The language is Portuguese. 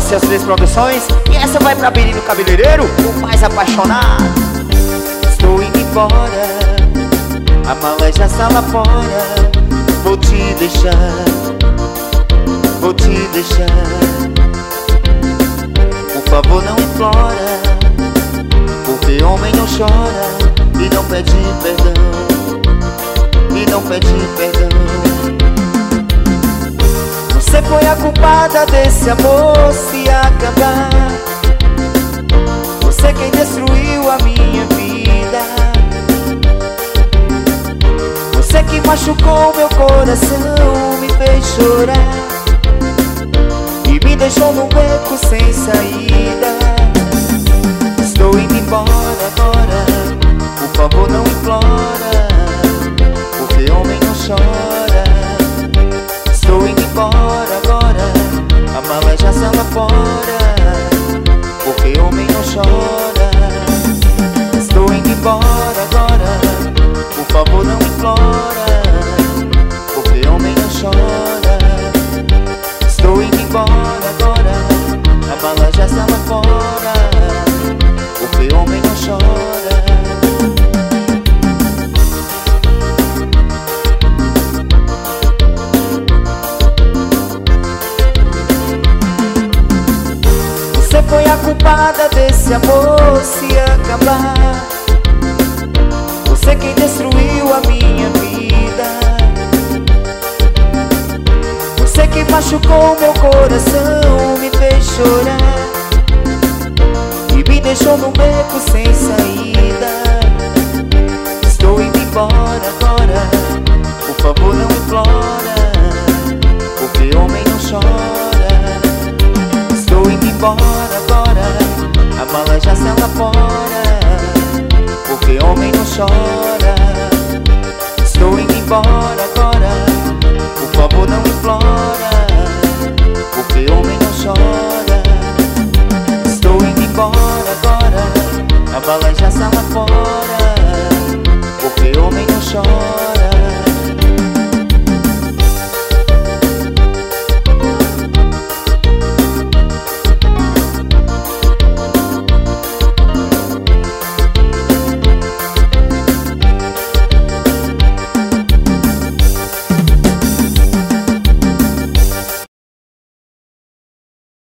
Seus Três Produções. E essa vai pra Birino Cabeleireiro, o mais apaixonado. Estou indo embora, a mala já está lá fora. Vou te deixar, vou te deixar. Por favor não implora, porque homem não chora e não pede perdão, e não pede perdão. Você foi a culpada desse amor se acabar. Você quem destruiu a minha vida. Você que machucou meu coração, me fez chorar e me deixou num beco sem saída. Estou indo embora agora, por favor não implora, porque homem não chora. Estou indo embora agora, a mala já está lá fora, porque homem não chora. Estou indo embora agora, por favor não implora, porque homem não chora. Estou indo embora agora, a mala já está lá fora, porque homem não chora. Você foi a culpada desse amor se acabar. Você quem destruiu a minha vida. Você que machucou meu coração, me fez chorar e me deixou num beco sem saída. Estou indo embora agora, por favor não implora, porque homem não chora. Estou indo embora agora, a mala já está lá fora, porque homem não chora. Estou indo embora agora, por favor não implora, porque homem não chora. Estou indo embora agora, a mala já está lá fora, porque homem não chora.